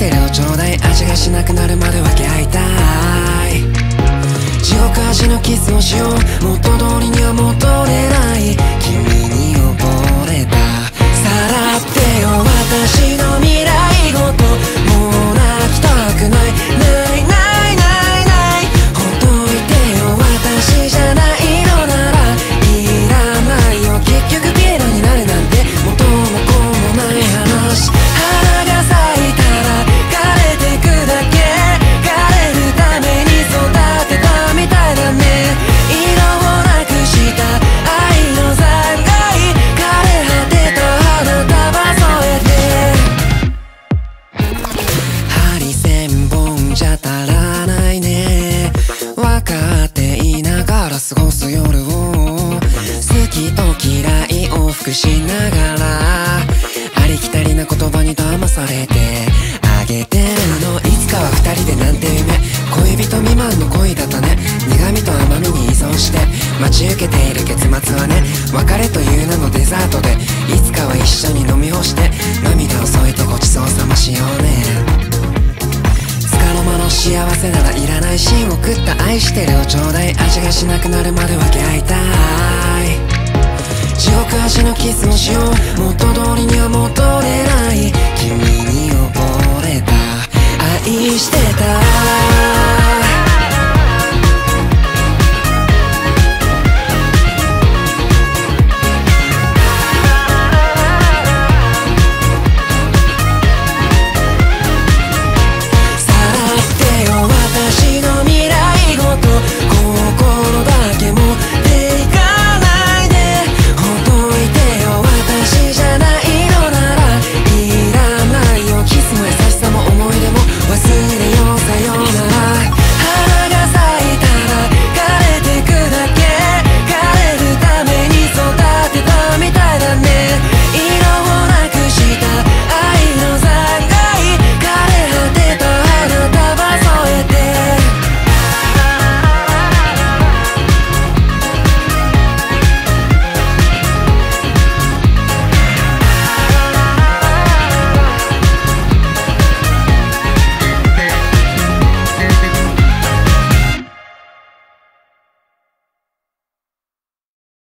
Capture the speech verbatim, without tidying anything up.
してるをちょうだい、味がしなくなるまで分け合いたい。地獄味のキスをしよう、元通りには戻れない。君に溺れた。さらってよ私の未来ごと、もう泣きたくない。ないないないない。ほっといてよ私じゃないのならいらないよ。結局ピエロになるなんて元も子もない話。花が咲いたら枯れてくだけ、枯れるために育てたみたいだね。色をなくした愛の残骸、枯れ果てた花束添えて。針千本じゃ足らないね、分かっていながら過ごす夜を、好きと嫌い往復しながら、ありきたりな言葉に騙されてあげてるの。いつかは二人でなんて夢、恋人未満の恋だったね。苦味と甘みに依存して待ち受けている結末はね、別れという名のデザートでいつかは一緒に飲み干して涙を添えてごちそうさましようね。つかの間の幸せならいらない芯を食った愛してるをちょうだい、味がしなくなるまで分け合いたい。地獄味のキスをしよう、元通りには戻れない。君に溺れた、愛してた。